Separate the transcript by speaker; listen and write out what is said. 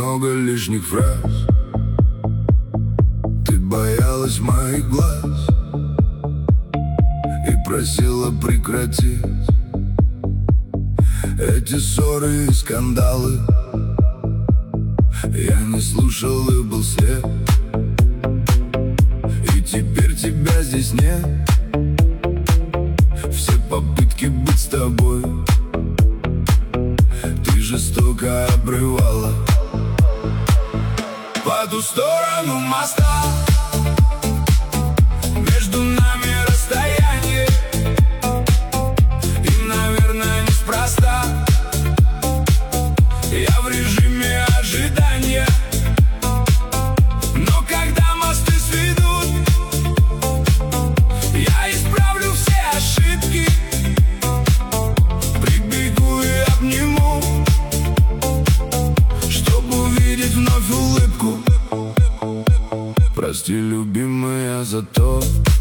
Speaker 1: много лишних фраз. Ты боялась моих глаз и просила прекратить эти ссоры и скандалы. Я не слушал и был слеп, и теперь тебя здесь нет. Все попытки быть с тобой ты жестоко обрывала. По ту сторону моста между нами расстояние, и, наверное, неспроста я в режиме ожидания. Но когда мосты сведут, я исправлю все ошибки, прибегу и обниму, чтобы увидеть вновь улыбку. Прости, любимая, за то,